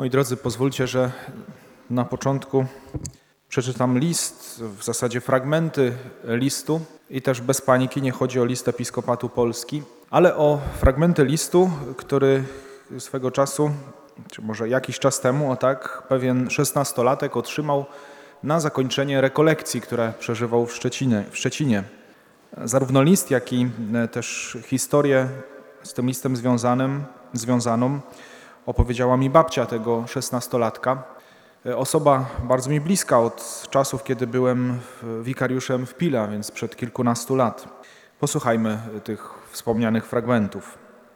Moi drodzy, pozwólcie, że na początku przeczytam list, w zasadzie fragmenty listu i też bez paniki, nie chodzi o list Episkopatu Polski, ale o fragmenty listu, który swego czasu, czy może jakiś czas temu, pewien 16-latek otrzymał na zakończenie rekolekcji, które przeżywał w Szczecinie. Zarówno list, jak i też historię z tym listem związaną opowiedziała mi babcia tego 16-latka. Osoba bardzo mi bliska od czasów, kiedy byłem wikariuszem w Pile, a więc przed kilkunastu lat. Posłuchajmy tych wspomnianych fragmentów.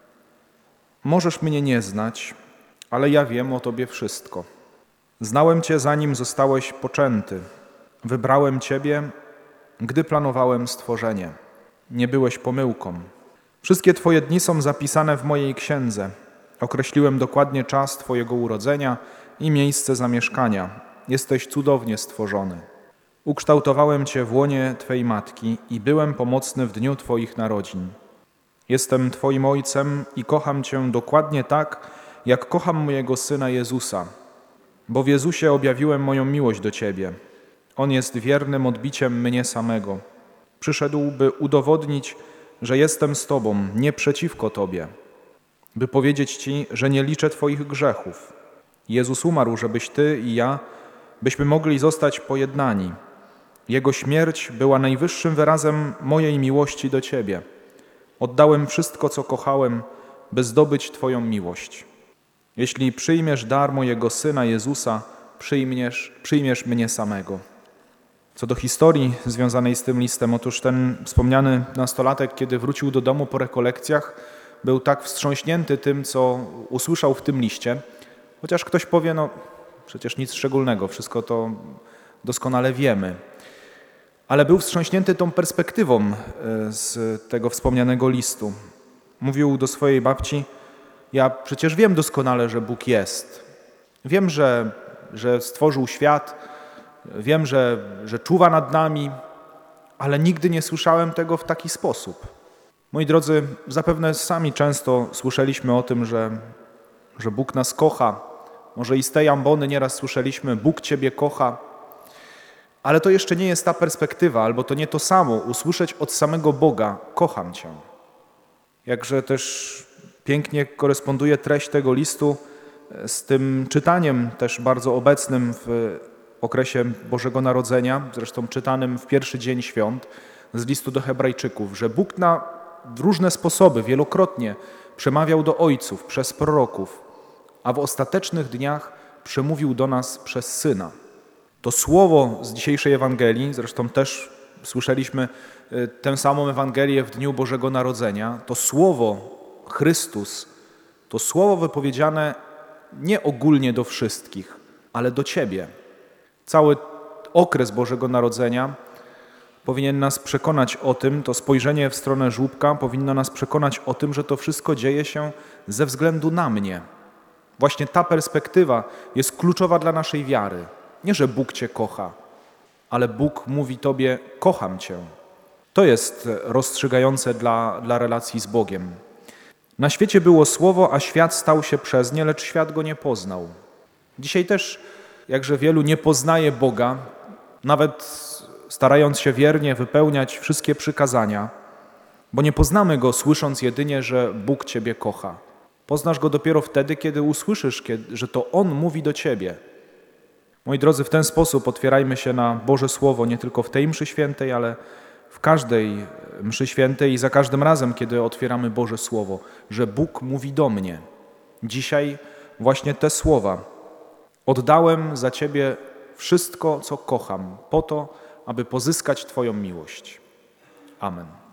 Możesz mnie nie znać, ale ja wiem o Tobie wszystko. Znałem Cię, zanim zostałeś poczęty. Wybrałem Ciebie, gdy planowałem stworzenie. Nie byłeś pomyłką. Wszystkie Twoje dni są zapisane w mojej księdze. Określiłem dokładnie czas Twojego urodzenia i miejsce zamieszkania. Jesteś cudownie stworzony. Ukształtowałem Cię w łonie Twej matki i byłem pomocny w dniu Twoich narodzin. Jestem Twoim Ojcem i kocham Cię dokładnie tak, jak kocham mojego Syna Jezusa, bo w Jezusie objawiłem moją miłość do Ciebie. On jest wiernym odbiciem mnie samego. Przyszedł, by udowodnić, że jestem z Tobą, nie przeciwko Tobie, by powiedzieć Ci, że nie liczę Twoich grzechów. Jezus umarł, żebyś Ty i ja, byśmy mogli zostać pojednani. Jego śmierć była najwyższym wyrazem mojej miłości do Ciebie. Oddałem wszystko, co kochałem, by zdobyć Twoją miłość. Jeśli przyjmiesz dar mojego Syna Jezusa, przyjmiesz mnie samego. Co do historii związanej z tym listem, otóż ten wspomniany nastolatek, kiedy wrócił do domu po rekolekcjach, był tak wstrząśnięty tym, co usłyszał w tym liście, chociaż ktoś powie, przecież nic szczególnego, wszystko to doskonale wiemy. Ale był wstrząśnięty tą perspektywą z tego wspomnianego listu. Mówił do swojej babci: ja przecież wiem doskonale, że Bóg jest. Wiem, że stworzył świat, wiem, że czuwa nad nami, ale nigdy nie słyszałem tego w taki sposób. Moi drodzy, zapewne sami często słyszeliśmy o tym, że Bóg nas kocha. Może i z tej ambony nieraz słyszeliśmy: Bóg Ciebie kocha. Ale to jeszcze nie jest ta perspektywa, albo to nie to samo usłyszeć od samego Boga: kocham Cię. Jakże też pięknie koresponduje treść tego listu z tym czytaniem też bardzo obecnym w okresie Bożego Narodzenia, zresztą czytanym w pierwszy dzień świąt z listu do Hebrajczyków, że Bóg na różne sposoby wielokrotnie przemawiał do ojców przez proroków, a w ostatecznych dniach przemówił do nas przez Syna. To słowo z dzisiejszej Ewangelii, zresztą też słyszeliśmy tę samą Ewangelię w dniu Bożego Narodzenia, to słowo Chrystus, to słowo wypowiedziane nie ogólnie do wszystkich, ale do Ciebie. Cały okres Bożego Narodzenia powinien nas przekonać o tym, to spojrzenie w stronę żłóbka powinno nas przekonać o tym, że to wszystko dzieje się ze względu na mnie. Właśnie ta perspektywa jest kluczowa dla naszej wiary. Nie, że Bóg Cię kocha, ale Bóg mówi Tobie: kocham Cię. To jest rozstrzygające dla relacji z Bogiem. Na świecie było Słowo, a świat stał się przez nie, lecz świat go nie poznał. Dzisiaj też jakże wielu nie poznaje Boga, nawet starając się wiernie wypełniać wszystkie przykazania, bo nie poznamy Go słysząc jedynie, że Bóg Ciebie kocha. Poznasz Go dopiero wtedy, kiedy usłyszysz, że to On mówi do Ciebie. Moi drodzy, w ten sposób otwierajmy się na Boże Słowo nie tylko w tej mszy świętej, ale w każdej mszy świętej i za każdym razem, kiedy otwieramy Boże Słowo, że Bóg mówi do mnie. Dzisiaj właśnie te słowa: oddałem za Ciebie wszystko, co kocham, po to, aby pozyskać Twoją miłość. Amen.